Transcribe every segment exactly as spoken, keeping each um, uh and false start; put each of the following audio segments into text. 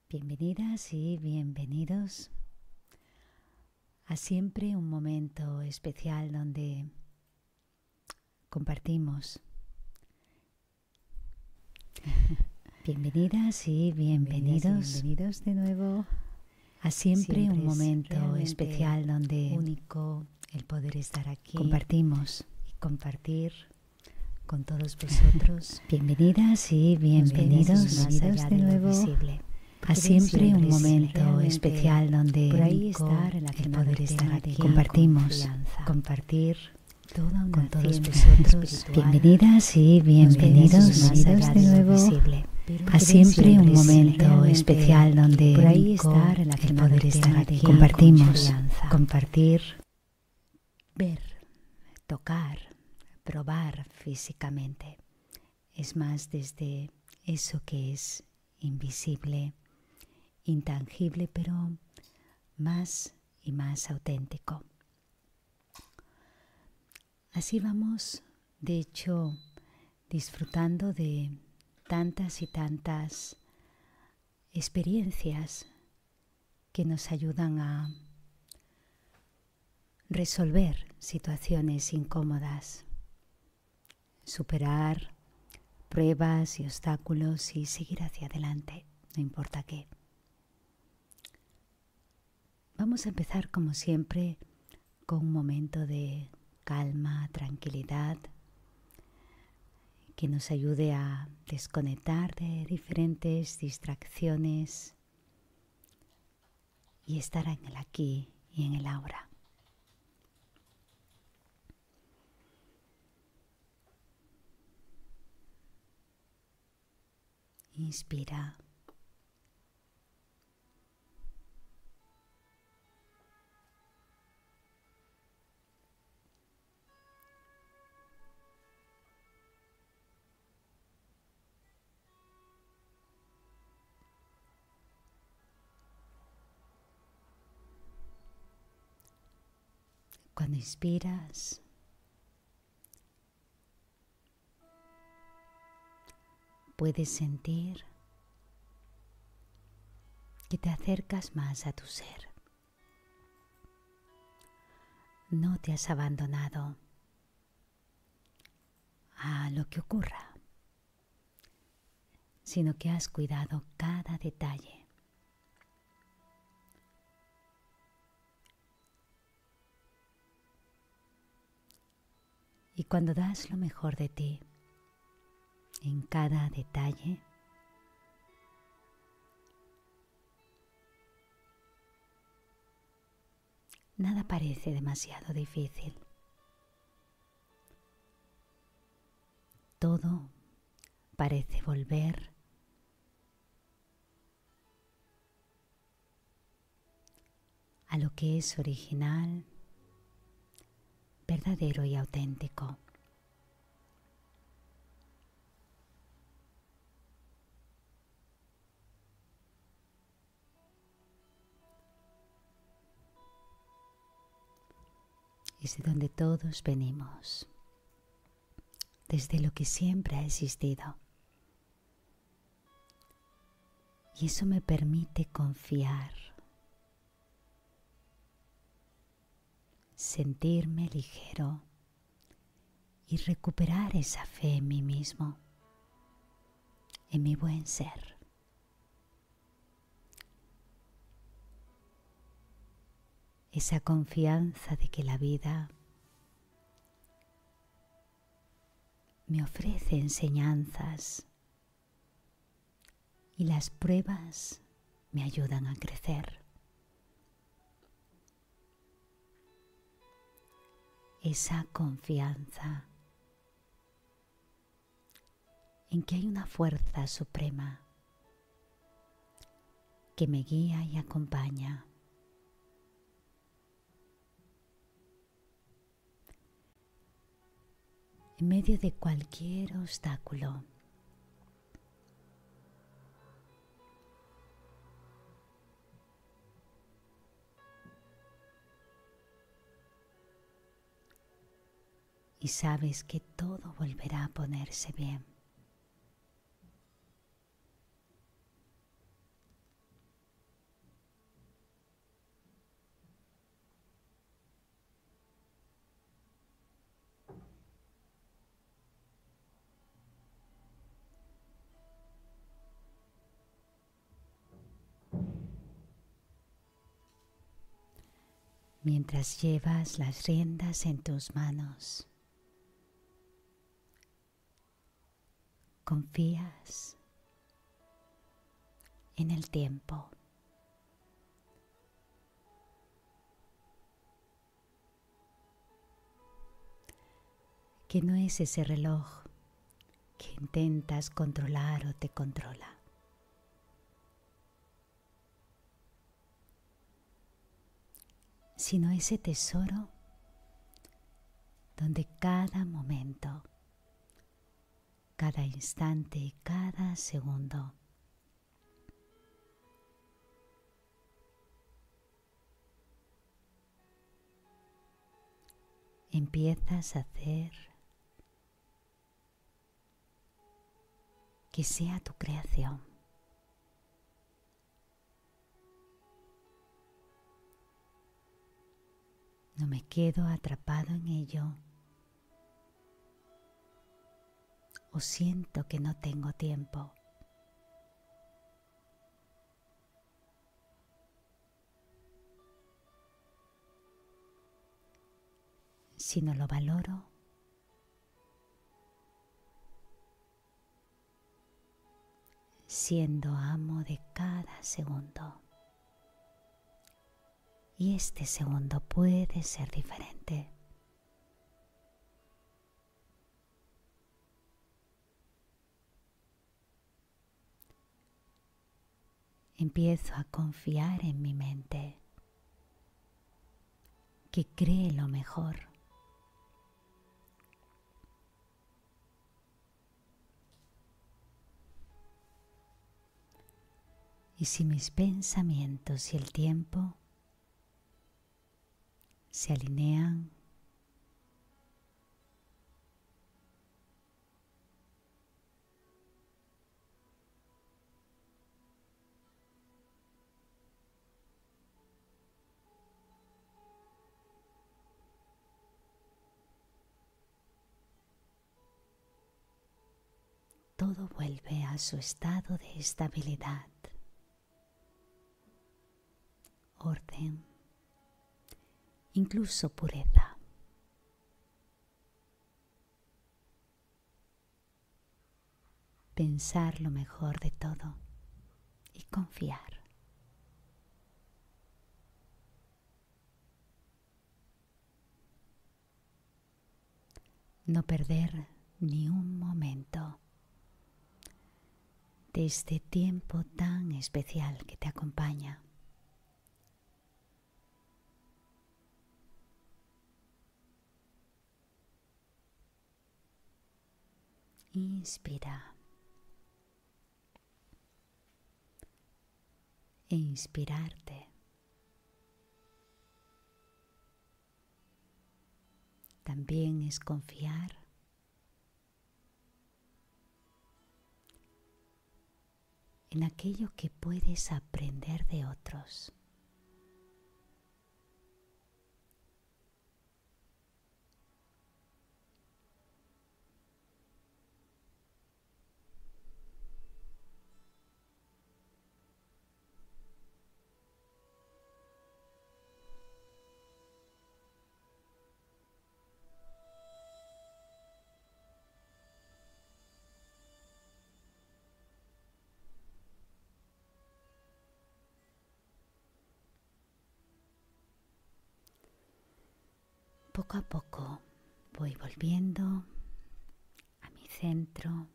Bienvenidas y bienvenidos a siempre un momento especial donde compartimos. Bienvenidas y bienvenidos, bienvenidos de nuevo a siempre, siempre un momento especial donde único el poder estar aquí. Compartimos y compartir con todos vosotros. Bienvenidas y bienvenidos, bienvenidos de nuevo a siempre un momento especial donde por ahí estar en la el poder estar aquí. Compartimos, compartir con todos vosotros. Bienvenidas y bienvenidos, bienvenidos de nuevo a siempre un momento especial donde por ahí estar en la el poder estar aquí. Compartimos, compartir, ver, tocar, probar físicamente. Es más desde eso que es invisible, intangible, pero más y más auténtico. Así vamos, de hecho, disfrutando de tantas y tantas experiencias que nos ayudan a resolver situaciones incómodas, superar pruebas y obstáculos y seguir hacia adelante, no importa qué. Vamos a empezar como siempre con un momento de calma, tranquilidad, que nos ayude a desconectar de diferentes distracciones y estar en el aquí y en el ahora. Inspira. Cuando inspiras, puedes sentir que te acercas más a tu ser. No te has abandonado a lo que ocurra, sino que has cuidado cada detalle. Y cuando das lo mejor de ti en cada detalle, nada parece demasiado difícil. Todo parece volver a lo que es original, verdadero y auténtico. Es de donde todos venimos, desde lo que siempre ha existido. Y eso me permite confiar, sentirme ligero y recuperar esa fe en mí mismo, en mi buen ser. Esa confianza de que la vida me ofrece enseñanzas y las pruebas me ayudan a crecer. Esa confianza en que hay una fuerza suprema que me guía y acompaña. En medio de cualquier obstáculo, y sabes que todo volverá a ponerse bien. mientras llevas las riendas en tus manos. Confías en el tiempo. Que no es ese reloj que intentas controlar o te controla. Sino ese tesoro donde cada momento, cada instante y cada segundo empiezas a hacer que sea tu creación. No me quedo atrapado en ello o siento que no tengo tiempo. Sino lo valoro siendo amo de cada segundo. Y este segundo puede ser diferente. Empiezo a confiar en mi mente, que cree lo mejor. Y si mis pensamientos y el tiempo se alinean, todo vuelve a su estado de estabilidad, orden, incluso pureza. Pensar lo mejor de todo y confiar. No perder ni un momento de este tiempo tan especial que te acompaña. Inspira e inspirarte. También es confiar en aquello que puedes aprender de otros. Poco a poco voy volviendo a mi centro,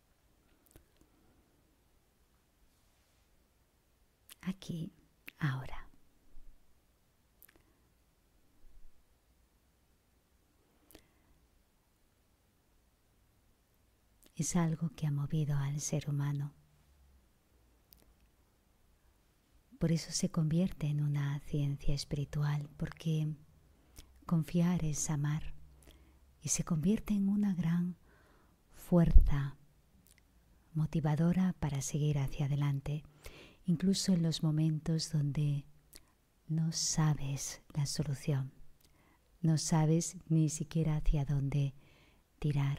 aquí, ahora. Es algo que ha movido al ser humano. Por eso se convierte en una ciencia espiritual, porque confiar es amar y se convierte en una gran fuerza motivadora para seguir hacia adelante, incluso en los momentos donde no sabes la solución, no sabes ni siquiera hacia dónde tirar,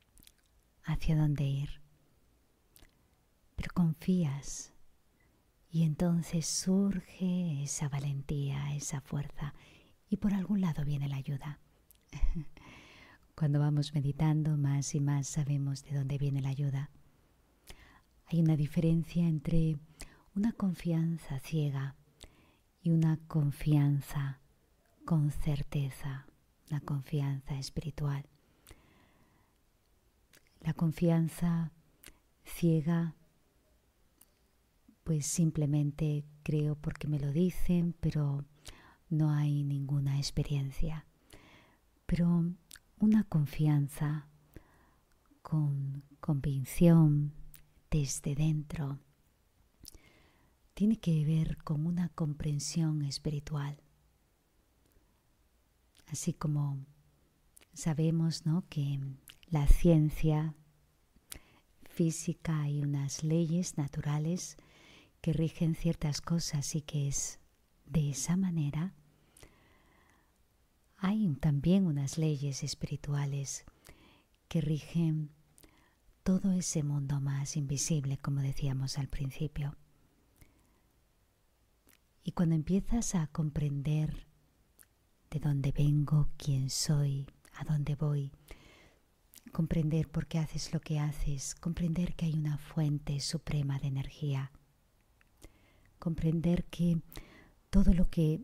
hacia dónde ir, pero confías Y entonces surge esa valentía, esa fuerza, y por algún lado viene la ayuda. Cuando vamos meditando, más y más sabemos de dónde viene la ayuda. Hay una diferencia entre una confianza ciega y una confianza con certeza, una confianza espiritual. La confianza ciega, pues simplemente creo porque me lo dicen, pero no hay ninguna experiencia. Pero una confianza con convicción desde dentro tiene que ver con una comprensión espiritual. Así como sabemos, ¿no?, que en la ciencia física hay unas leyes naturales que rigen ciertas cosas y que es de esa manera, hay también unas leyes espirituales que rigen todo ese mundo más invisible, como decíamos al principio. Y cuando empiezas a comprender de dónde vengo, quién soy, a dónde voy, comprender por qué haces lo que haces, comprender que hay una fuente suprema de energía, comprender que todo lo que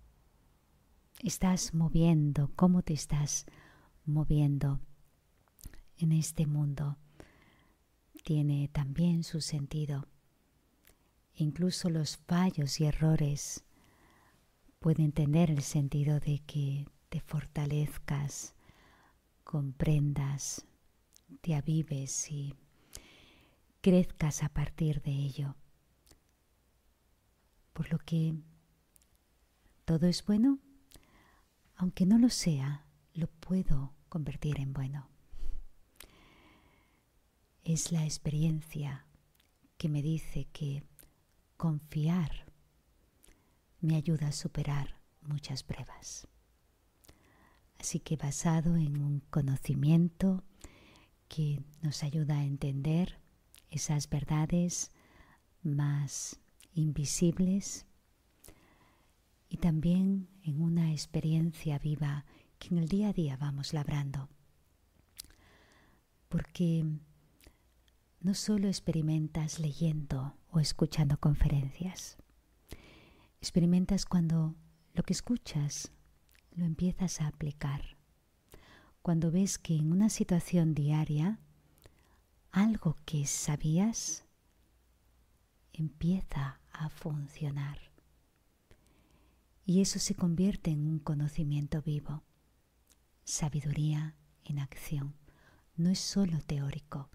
estás moviendo, cómo te estás moviendo en este mundo, tiene también su sentido. Incluso los fallos y errores pueden tener el sentido de que te fortalezcas, comprendas, te avives y crezcas a partir de ello. Por lo que todo es bueno, aunque no lo sea, lo puedo convertir en bueno. Es la experiencia que me dice que confiar me ayuda a superar muchas pruebas. Así que basado en un conocimiento que nos ayuda a entender esas verdades más invisibles y también en una experiencia viva que en el día a día vamos labrando. Porque no solo experimentas leyendo o escuchando conferencias, experimentas cuando lo que escuchas lo empiezas a aplicar. Cuando ves que en una situación diaria algo que sabías empieza a funcionar. Y eso se convierte en un conocimiento vivo. Sabiduría en acción. No es solo teórico.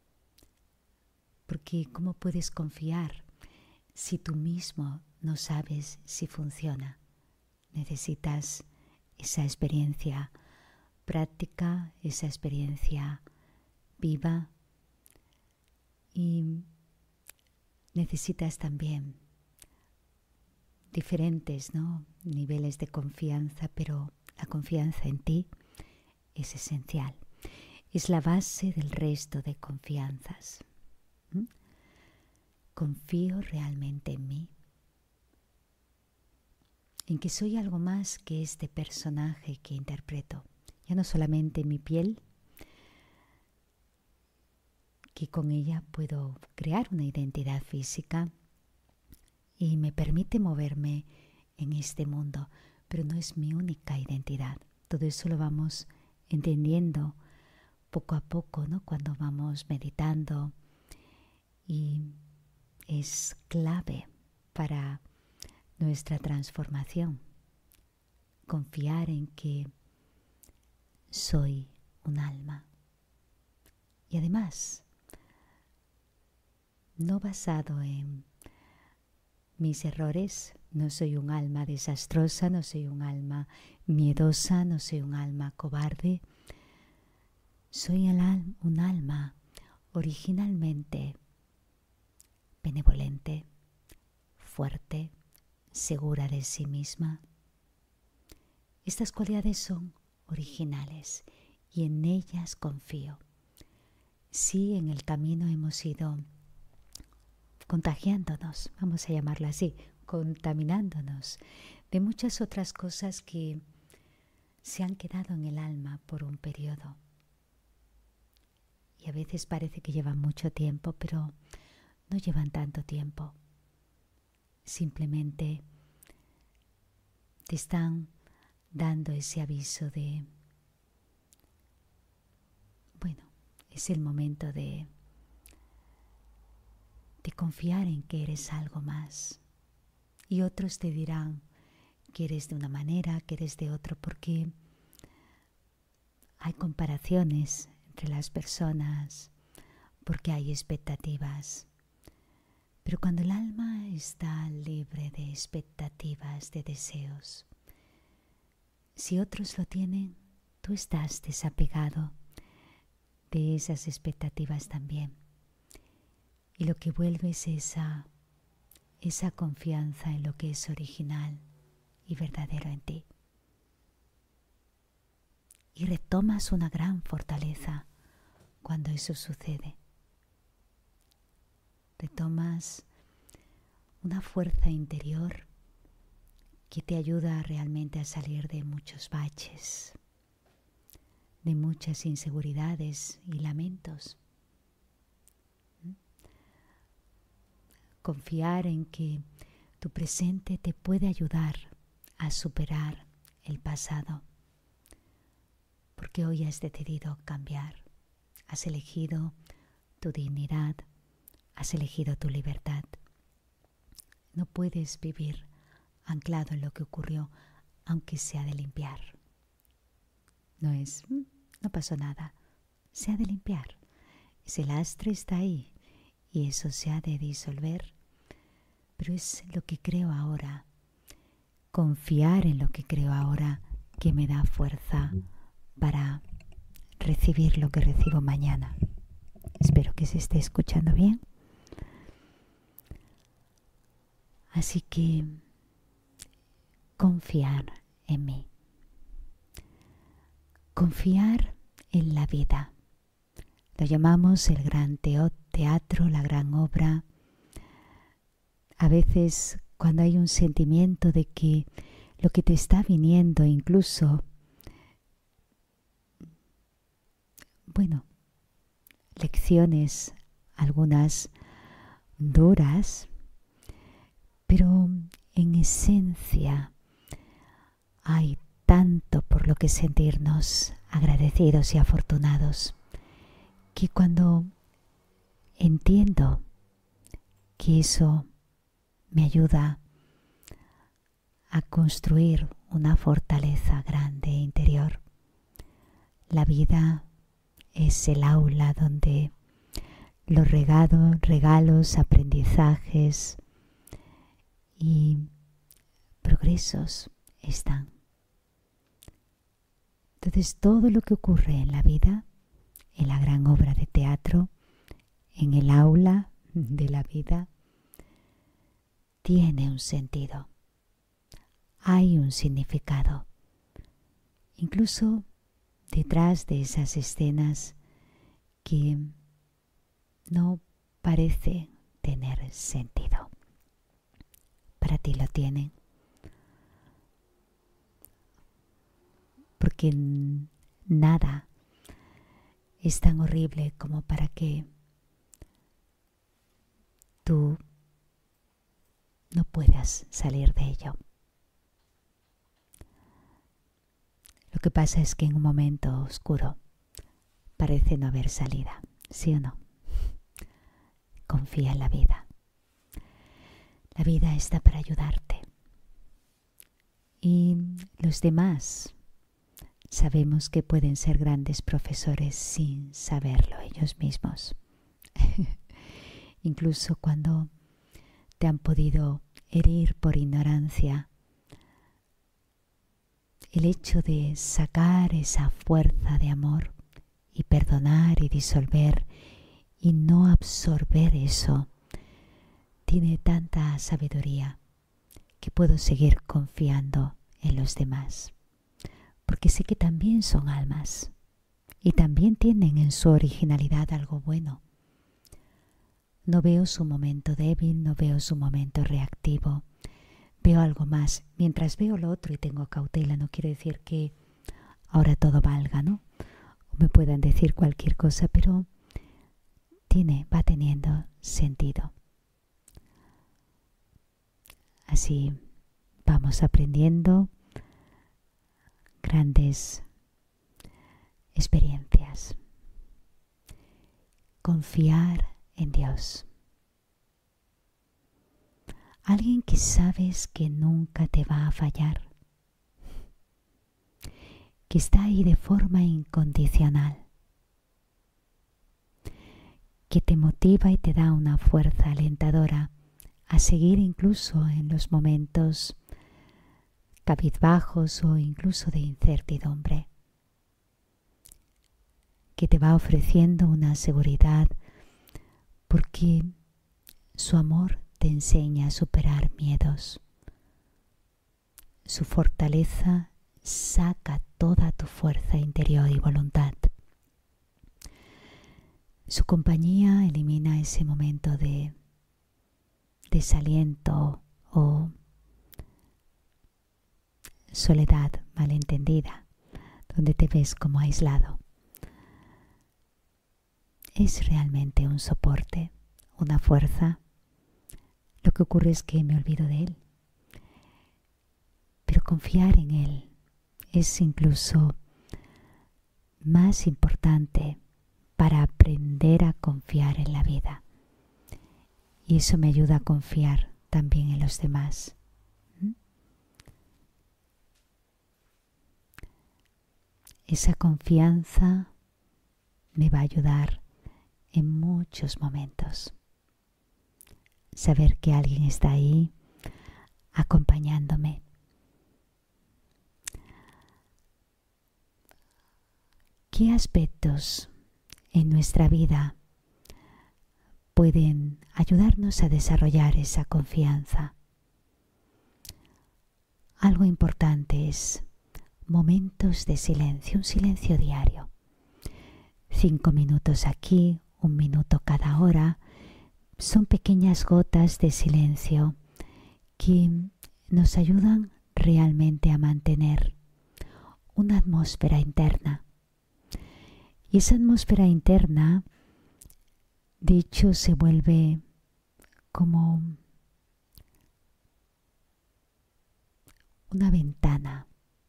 Porque ¿cómo puedes confiar si tú mismo no sabes si funciona? Necesitas esa experiencia práctica, esa experiencia viva, y necesitas también diferentes, ¿no?, niveles de confianza, pero la confianza en ti es esencial. Es la base del resto de confianzas. ¿Mm? ¿Confío realmente en mí? En que soy algo más que este personaje que interpreto. Ya no solamente mi piel, que con ella puedo crear una identidad física y me permite moverme en este mundo, pero no es mi única identidad. Todo eso lo vamos entendiendo poco a poco, ¿no?, cuando vamos meditando, y es clave para nuestra transformación. Confiar en que soy un alma. Y además, no basado en mis errores, no soy un alma desastrosa, no soy un alma miedosa, no soy un alma cobarde. Soy el al- un alma originalmente benevolente, fuerte, segura de sí misma. Estas cualidades son originales y en ellas confío. Si en el camino hemos ido contagiándonos, vamos a llamarlo así, contaminándonos de muchas otras cosas que se han quedado en el alma por un periodo. Y a veces parece que llevan mucho tiempo, pero no llevan tanto tiempo. Simplemente te están dando ese aviso de, bueno, es el momento de, de confiar en que eres algo más. Y otros te dirán que eres de una manera, que eres de otro, porque hay comparaciones entre las personas, porque hay expectativas. Pero cuando el alma está libre de expectativas, de deseos, si otros lo tienen, tú estás desapegado de esas expectativas también. Y lo que vuelve es esa, esa confianza en lo que es original y verdadero en ti. Y retomas una gran fortaleza cuando eso sucede. Retomas una fuerza interior que te ayuda realmente a salir de muchos baches, de muchas inseguridades y lamentos. ¿Mm? Confiar en que tu presente te puede ayudar a superar el pasado, porque hoy has decidido cambiar, has elegido tu dignidad, has elegido tu libertad. No puedes vivir anclado en lo que ocurrió, aunque se ha de limpiar. No es, no pasó nada, se ha de limpiar. Ese lastre está ahí y eso se ha de disolver. Pero es lo que creo ahora, confiar en lo que creo ahora, que me da fuerza para recibir lo que recibo mañana. Espero que se esté escuchando bien. Así que confiar en mí. Confiar en la vida. Lo llamamos el gran teatro, la gran obra. A veces cuando hay un sentimiento de que lo que te está viniendo, incluso, bueno, lecciones, algunas duras, pero en esencia hay tanto por lo que sentirnos agradecidos y afortunados, que cuando entiendo que eso me ayuda a construir una fortaleza grande interior, la vida es el aula donde los regalos, regalos, aprendizajes y progresos están. Entonces todo lo que ocurre en la vida, en la gran obra de teatro, en el aula de la vida, tiene un sentido, hay un significado. Incluso detrás de esas escenas que no parece tener sentido, para ti lo tienen. Porque nada es tan horrible como para que tú no puedas salir de ello. Lo que pasa es que en un momento oscuro parece no haber salida, ¿sí o no? Confía en la vida. La vida está para ayudarte. Y los demás sabemos que pueden ser grandes profesores sin saberlo ellos mismos. Incluso cuando te han podido herir por ignorancia, el hecho de sacar esa fuerza de amor y perdonar y disolver y no absorber eso, tiene tanta sabiduría que puedo seguir confiando en los demás. Porque sé que también son almas y también tienen en su originalidad algo bueno. No veo su momento débil, no veo su momento reactivo. Veo algo más. Mientras veo lo otro y tengo cautela, no quiere decir que ahora todo valga, ¿no? O me puedan decir cualquier cosa, pero tiene, va teniendo sentido. Así vamos aprendiendo grandes experiencias. Confiar en Dios. Alguien que sabes que nunca te va a fallar, que está ahí de forma incondicional, que te motiva y te da una fuerza alentadora a seguir incluso en los momentos cabizbajos o incluso de incertidumbre, que te va ofreciendo una seguridad porque su amor te enseña a superar miedos. Su fortaleza saca toda tu fuerza interior y voluntad. Su compañía elimina ese momento de desaliento o soledad malentendida, donde te ves como aislado. Es realmente un soporte, una fuerza. Lo que ocurre es que me olvido de Él. Pero confiar en Él es incluso más importante para aprender a confiar en la vida. Y eso me ayuda a confiar también en los demás. ¿Mm? Esa confianza me va a ayudar en muchos momentos. Saber que alguien está ahí acompañándome. ¿Qué aspectos en nuestra vida pueden ayudarnos a desarrollar esa confianza? Algo importante es momentos de silencio, un silencio diario. Cinco minutos aquí, un minuto cada hora. Son pequeñas gotas de silencio que nos ayudan realmente a mantener una atmósfera interna. Y esa atmósfera interna, de hecho, se vuelve como una ventana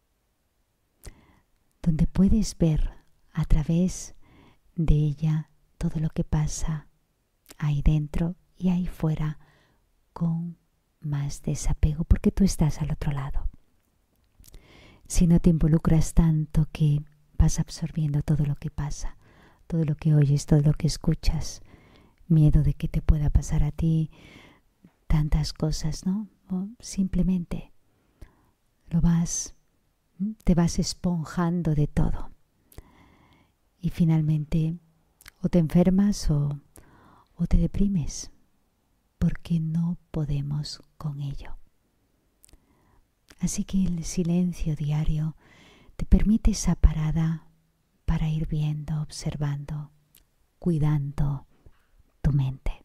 donde puedes ver a través de ella todo lo que pasa ahí dentro y ahí fuera con más desapego, porque tú estás al otro lado. Si no te involucras tanto que vas absorbiendo todo lo que pasa, todo lo que oyes, todo lo que escuchas, miedo de que te pueda pasar a ti, tantas cosas, ¿no? O simplemente lo vas, te vas esponjando de todo. Y finalmente o te enfermas o, o te deprimes, porque no podemos con ello. Así que el silencio diario te permite esa parada para ir viendo, observando, cuidando tu mente.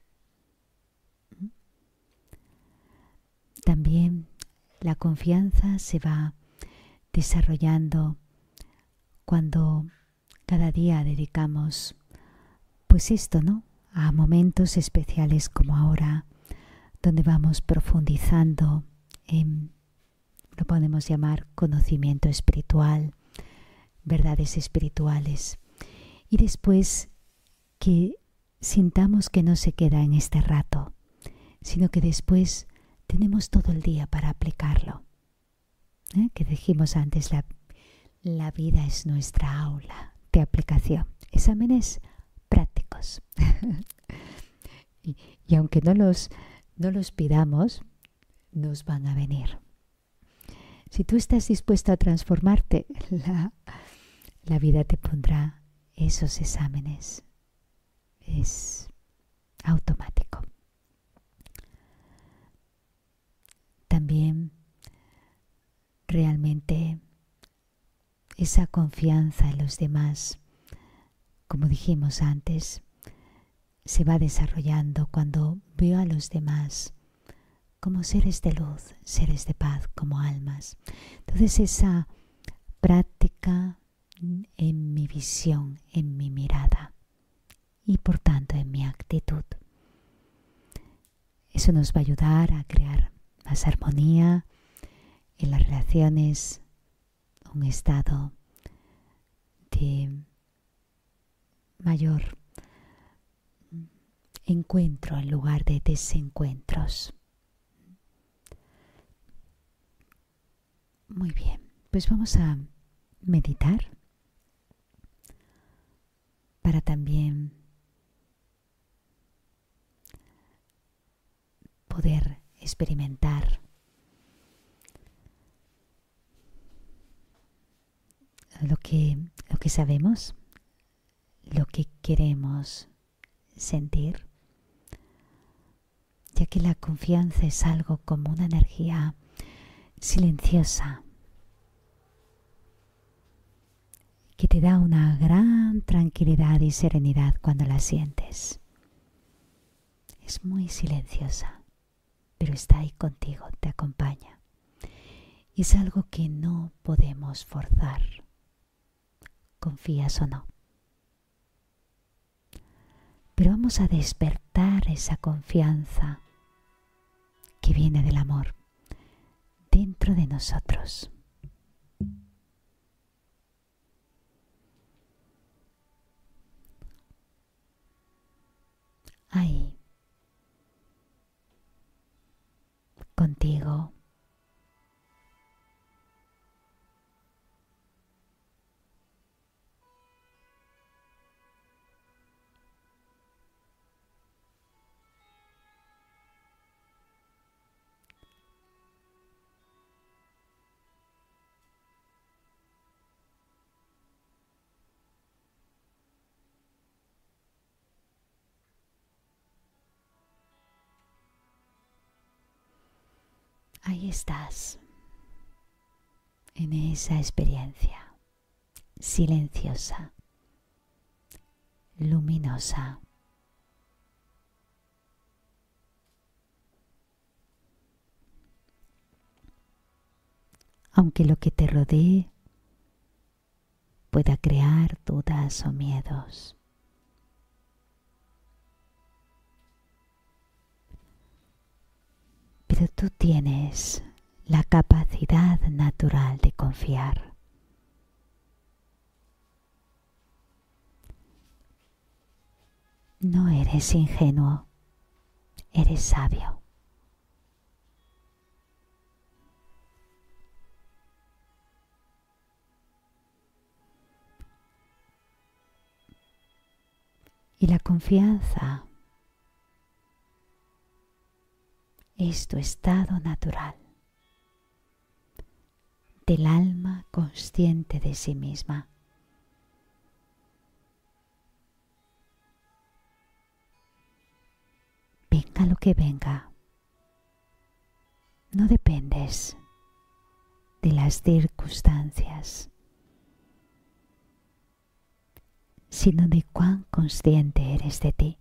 También la confianza se va desarrollando cuando cada día dedicamos, pues esto, ¿no?, a momentos especiales como ahora, donde vamos profundizando en, lo podemos llamar conocimiento espiritual, verdades espirituales, y después que sintamos que no se queda en este rato, sino que después tenemos todo el día para aplicarlo. ¿Eh? Que dijimos antes, la, la vida es nuestra aula de aplicación. Exámenes prácticos. y, y aunque no los, no los pidamos, nos van a venir. Si tú estás dispuesto a transformarte, la, la vida te pondrá esos exámenes. Es automático. También realmente esa confianza en los demás, como dijimos antes, se va desarrollando cuando veo a los demás como seres de luz, seres de paz, como almas. Entonces esa práctica en mi visión, en mi mirada y por tanto en mi actitud, eso nos va a ayudar a crear más armonía en las relaciones, un estado de mayor encuentro en lugar de desencuentros. Muy bien, pues vamos a meditar para también poder experimentar lo que, lo que sabemos, lo que queremos sentir, ya que la confianza es algo como una energía silenciosa que te da una gran tranquilidad y serenidad cuando la sientes. Es muy silenciosa, pero está ahí contigo, te acompaña. Y es algo que no podemos forzar, confías o no. Pero vamos a despertar esa confianza que viene del amor dentro de nosotros. Ahí, contigo. Ahí estás, en esa experiencia silenciosa, luminosa. Aunque lo que te rodee pueda crear dudas o miedos, pero tú tienes la capacidad natural de confiar. No eres ingenuo, eres sabio. Y la confianza es tu estado natural del alma consciente de sí misma. Venga lo que venga, no dependes de las circunstancias, sino de cuán consciente eres de ti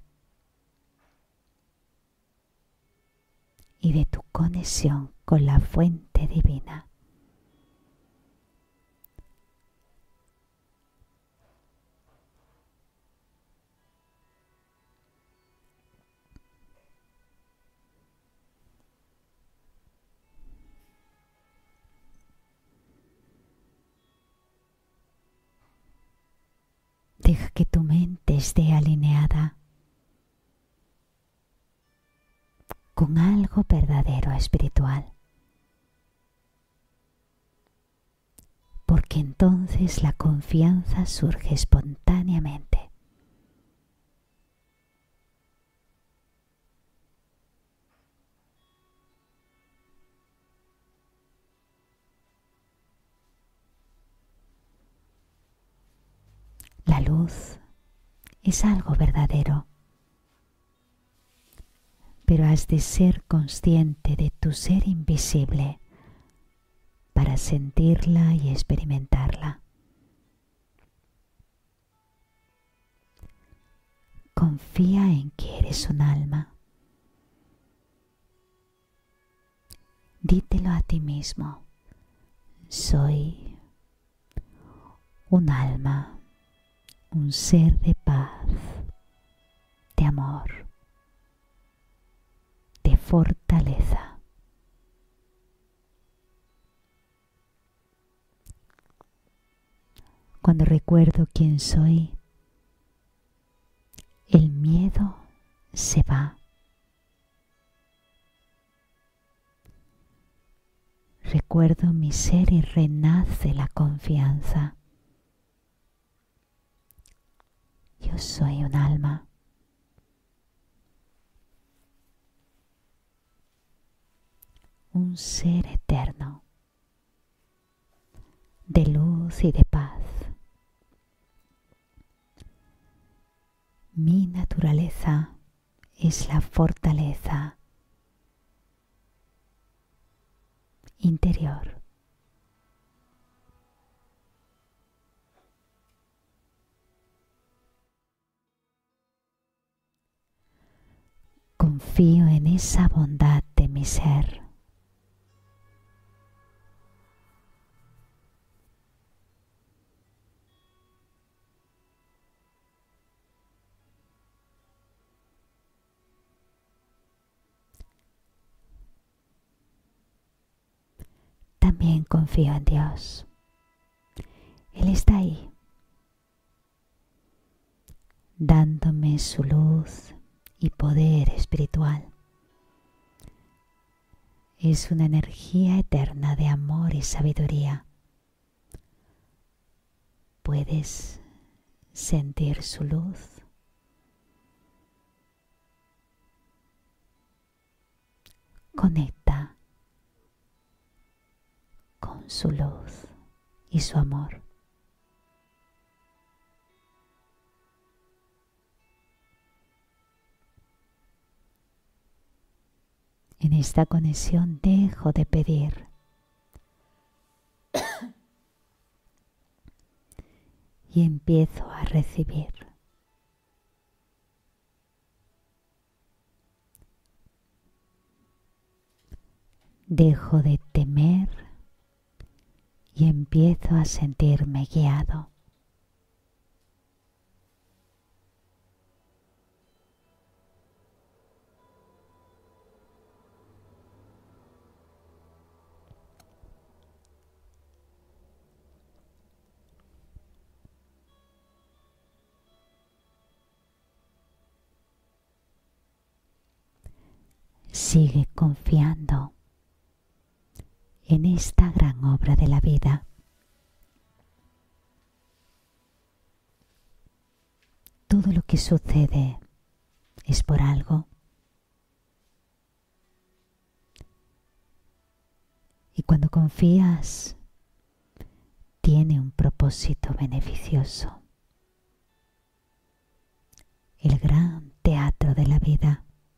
y de tu conexión con la fuente divina. Deja que tu mente esté alineada con algo verdadero espiritual, porque entonces la confianza surge espontáneamente. La luz es algo verdadero, pero has de ser consciente de tu ser invisible para sentirla y experimentarla. Confía en que eres un alma. Dítelo a ti mismo. Soy un alma, un ser de paz, de amor, de fortaleza. Cuando recuerdo quién soy, el miedo se va. Recuerdo mi ser y renace la confianza. Yo soy un alma. Un ser eterno, de luz y de paz. Mi naturaleza es la fortaleza interior. Confío en esa bondad de mi ser. También confío en Dios. Él está ahí, dándome su luz y poder espiritual. Es una energía eterna de amor y sabiduría. ¿Puedes sentir su luz? Conecta con su luz y su amor. En esta conexión dejo de pedir y empiezo a recibir. Dejo de temer y empiezo a sentirme guiado. Sigue confiando en esta gran obra de la vida. Todo lo que sucede es por algo. Y cuando confías, tiene un propósito beneficioso. El gran teatro de la vida.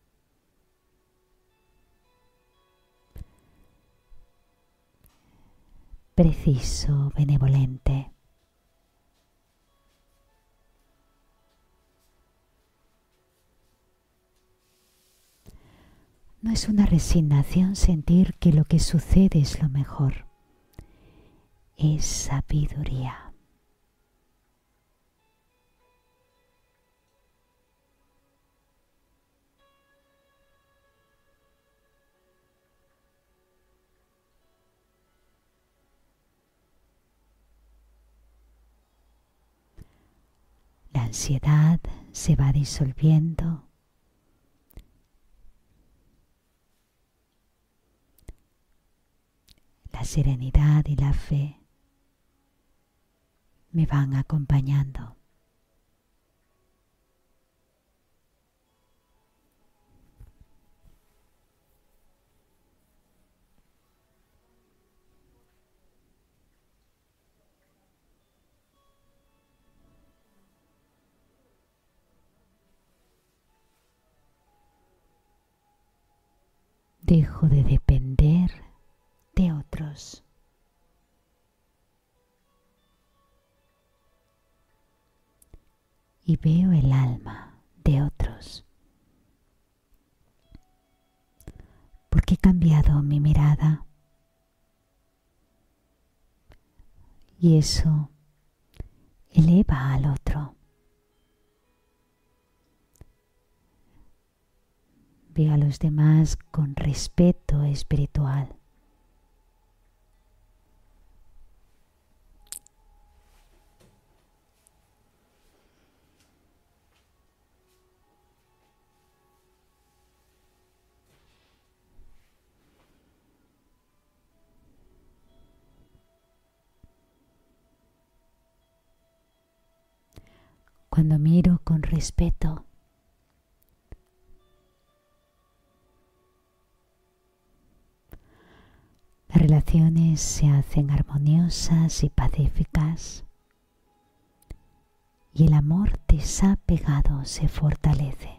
Preciso, benevolente. No es una resignación sentir que lo que sucede es lo mejor. Es sabiduría. La ansiedad se va disolviendo. La serenidad y la fe me van acompañando. Dejo de depender de otros. Y veo el alma de otros. Porque he cambiado mi mirada y eso eleva al otro. Veo a los demás con respeto espiritual. Cuando miro con respeto, las relaciones se hacen armoniosas y pacíficas y el amor desapegado se fortalece.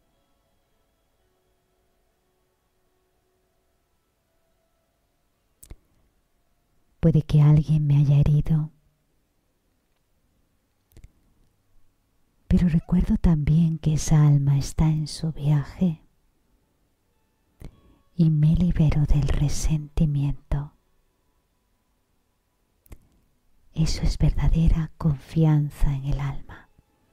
Puede que alguien me haya herido, pero recuerdo también que esa alma está en su viaje y me libero del resentimiento. Eso es verdadera confianza en el alma.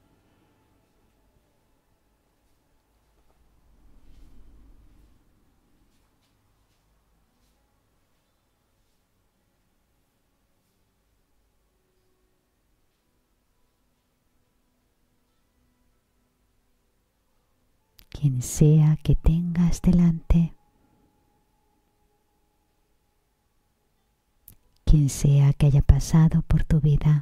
Quien sea que tengas delante, quien sea que haya pasado por tu vida,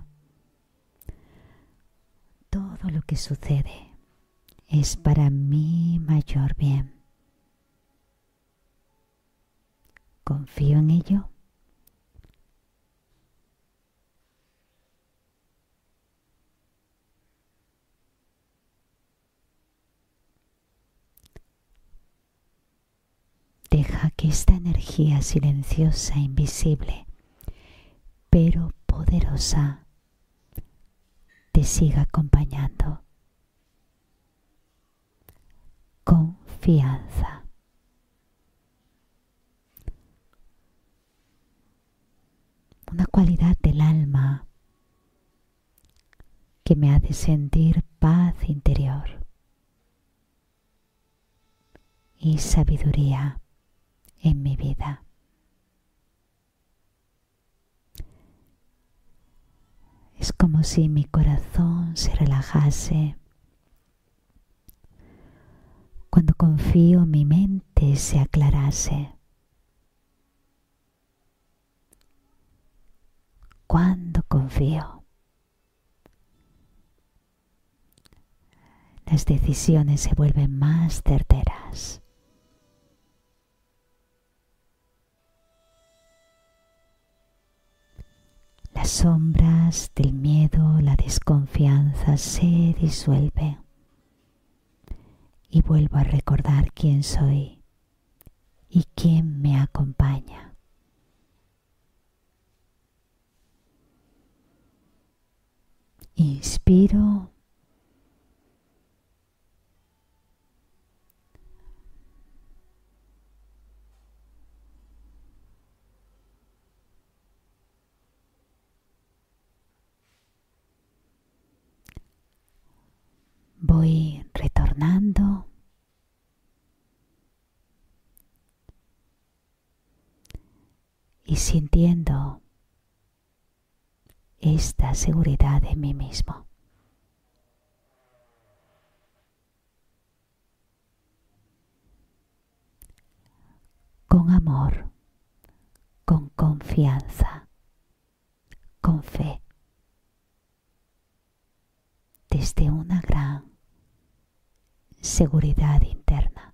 todo lo que sucede es para mi mayor bien. Confío en ello. Deja que esta energía silenciosa e invisible, pero poderosa, te siga acompañando. Confianza. Una cualidad del alma que me hace sentir paz interior y sabiduría en mi vida. Es como si mi corazón se relajase. Cuando confío, mi mente se aclarase. Cuando confío, las decisiones se vuelven más certeras. Las sombras del miedo, la desconfianza se disuelven y vuelvo a recordar quién soy y quién me acompaña. Inspiro. Voy retornando. Y sintiendo esta seguridad en mí mismo. Con amor, con confianza, con fe, desde una gran seguridad interna.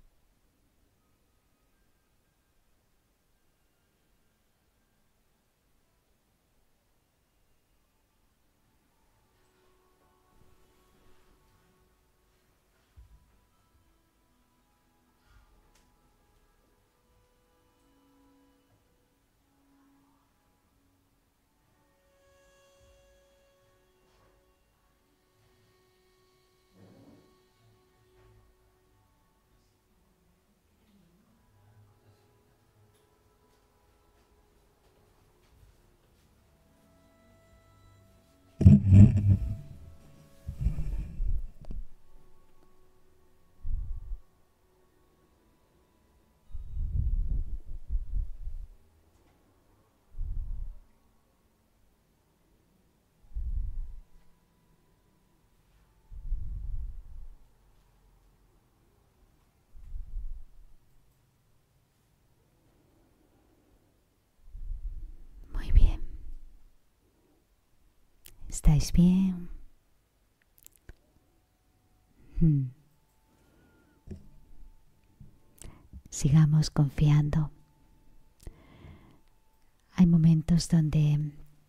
Muy bien. ¿Estáis bien? Hmm. Sigamos confiando. Hay momentos donde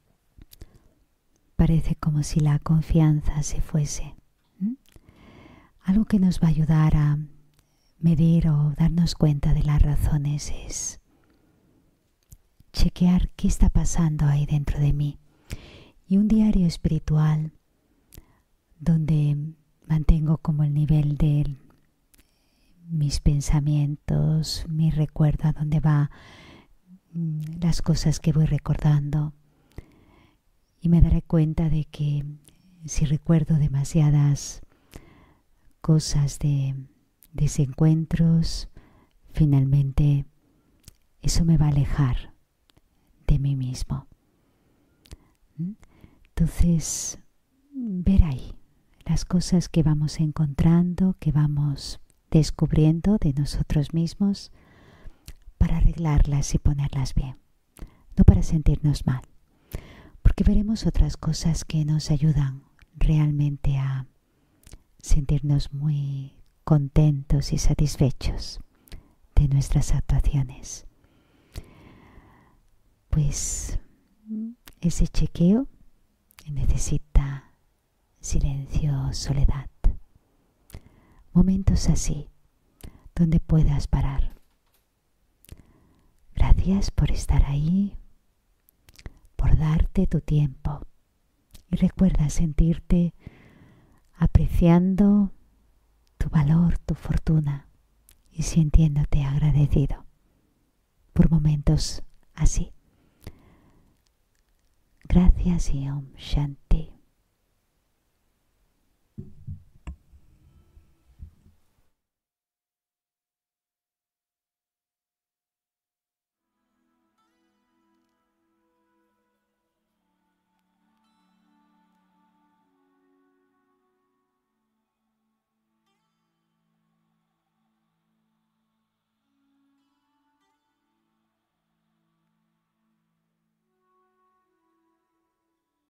parece como si la confianza se fuese. ¿Mm? Algo que nos va a ayudar a medir o darnos cuenta de las razones es chequear qué está pasando ahí dentro de mí. Y un diario espiritual donde mantengo como el nivel de mis pensamientos, mi recuerdo, a dónde va las cosas que voy recordando. Y me daré cuenta de que si recuerdo demasiadas cosas de desencuentros, finalmente eso me va a alejar de mí mismo. Entonces, ver ahí las cosas que vamos encontrando, que vamos descubriendo de nosotros mismos para arreglarlas y ponerlas bien, no para sentirnos mal, porque veremos otras cosas que nos ayudan realmente a sentirnos muy contentos y satisfechos de nuestras actuaciones. Pues ese chequeo necesita silencio, soledad, momentos así donde puedas parar. Gracias por estar ahí, por darte tu tiempo, y recuerda sentirte apreciando tu valor, tu fortuna, y sintiéndote agradecido por momentos así. Gracias y Om Shanti.